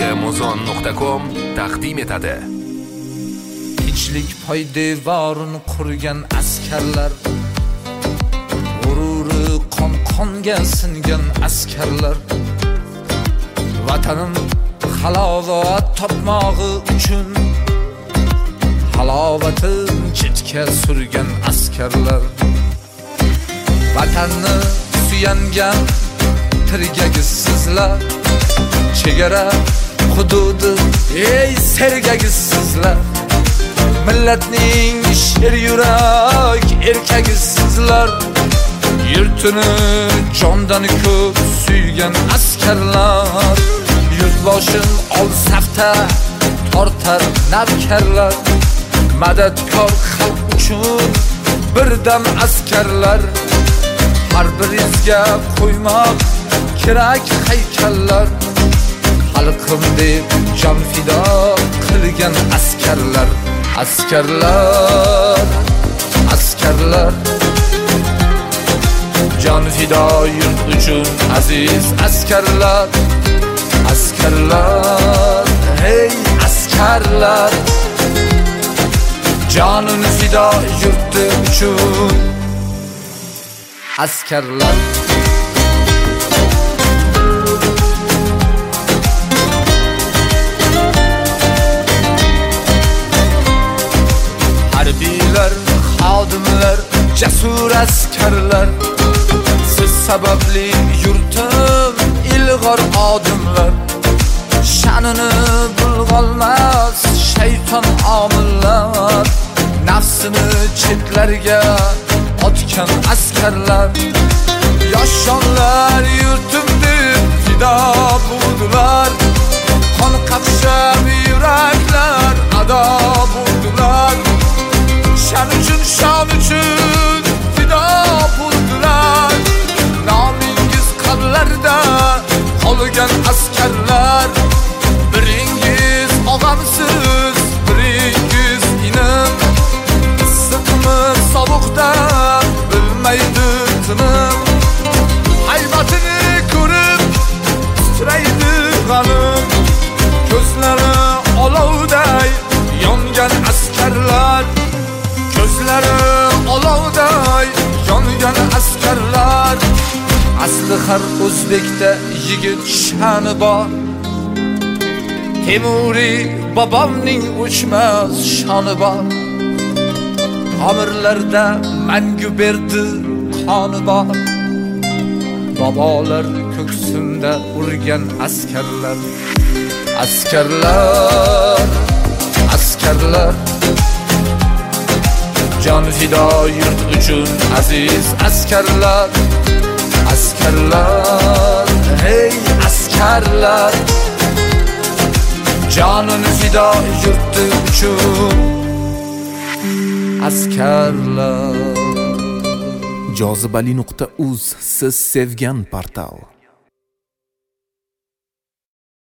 Amazon.com taqdim etadi. Tinchlik poydevorini qurgan askarlar, g'ururi qon-qonga singan askarlar, vatanim halovat topmog'i uchun halovatin chetga surgan askarlar, vatanni suyangan tirgagizsizlar, chegara hududi ey sergagizsizlar, millatning sher yurak erkagizsizlar, yurtini jondan ko'p suygan askarlar, yurtboshin ol safta tortar navkarlar, madadkor xalq uchun birdam askarlar, har biringizga qo'ymoq kerak haykallar, xalqim deb jon fido qilgan askarlar, askarlar, askarlar, jon fido yurt uchun aziz askarlar, askarlar, hey askarlar, jonini fido yurti uchun askarlar. Harbiylar, xodimlar, jasur askarlar, siz sababli yurtim ilg'or odimlar, sha'nini bulg'olmas shayton omillar, nafsini chetlarga otgan askarlar, yoshonlar yurtim deb fido bo'ldilar, qon qaqshab yuraklar ado bo'ldilar, shon uchun fido bo'ldilar, nomingiz qonlarda qolgan askarlar, biringiz og'amsiz, biringiz inim, issiqmi sovuqda bilmaydi tinim, haybatini ko'rib titraydi g'anim, ko'zlari olovday yongan askarlar, ko'zlari olovday yongan askarlar, asli har o'zbekda yigit sha'ni bor, Temuriy bobomning o'chmas shoni bor, tomirlarda mangu berdi qoni bor, bobolar ko'ksimda urgan askarlar, askarlar, askarlar, jon fido yurt uchun aziz askarlar, askarlar, hey askarlar, jonini fido yurti uchun askarlar. Jozibali.uz siz sevgan portal.